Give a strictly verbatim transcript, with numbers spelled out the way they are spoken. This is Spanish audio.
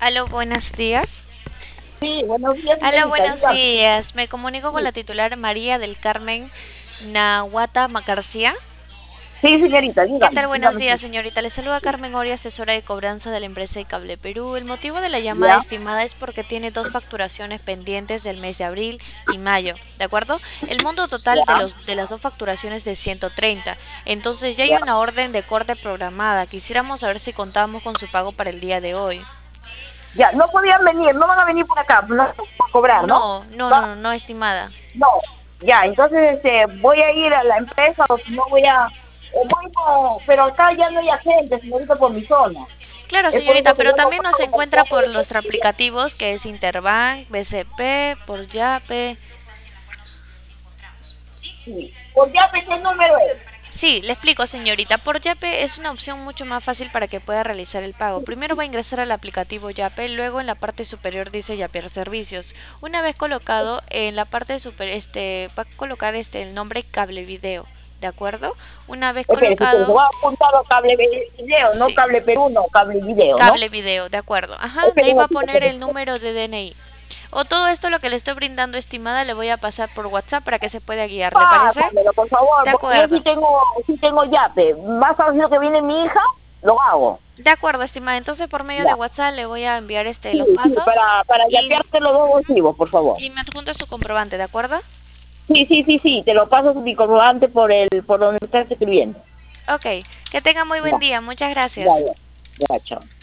Aló, buenos días. Sí, buenos días, Aló, señorita, buenos dígame. días. Me comunico con Sí, la titular María del Carmen Nahuata García. sí, señorita, ¿Qué dígame, tal? Buenos dígame, sí. días, señorita. Le saluda Carmen Ori, asesora de cobranza de la empresa de Cable Perú. El motivo de la llamada Ya, estimada es porque tiene dos facturaciones pendientes del mes de abril y mayo, ¿de acuerdo? El monto total de, ya, los, de las dos facturaciones es de ciento treinta. Entonces ya hay ya. una orden de corte programada. Quisiéramos saber si contamos con su pago para el día de hoy. Ya, no podían venir, no van a venir por acá, no, por cobrar, ¿no? No, no, Va, no, no, no, estimada. no, ya, entonces este, voy a ir a la empresa, o si no voy a, o voy con, pero acá ya no hay agente, señorita, por mi zona. Claro, Es por señorita, eso que pero yo no también nos pago por encuentra por de nuestros aplicativos que es Interbank, B C P, por Yape. sí. Por ya pensé el número es. Sí, le explico, señorita. Por Yape es una opción mucho más fácil para que pueda realizar el pago. Primero va a ingresar al aplicativo Yape, luego en la parte superior dice Yapear Servicios. Una vez colocado, en la parte superior este, va a colocar este el nombre Cable Video, ¿de acuerdo? Una vez Espérese, espérese, colocado, voy a apuntar a cable video, no sí, cable Perú, no, cable video, ¿no? Cable Video, ¿de acuerdo? Ajá, de Espere ahí un va a ratito, poner espere. el número de D N I. O todo esto lo que le estoy brindando, estimada, le voy a pasar por WhatsApp para que se pueda guiar, ¿le parece? Pásamelo, por favor, De porque yo sí acuerdo. tengo, sí tengo yape. Más a lo que viene mi hija, lo hago. De acuerdo, estimada. Entonces por medio de Ya. WhatsApp le voy a enviar este Sí, los sí, pasos para, para y, yapearte los dos ujú, motivos, por favor. y me adjunta su comprobante, ¿de acuerdo? Sí, sí, sí, sí, te lo paso mi comprobante por el, por donde estás escribiendo. Ok. Que tenga muy buen Ya, día. Muchas ya, gracias. ya, ya, chao.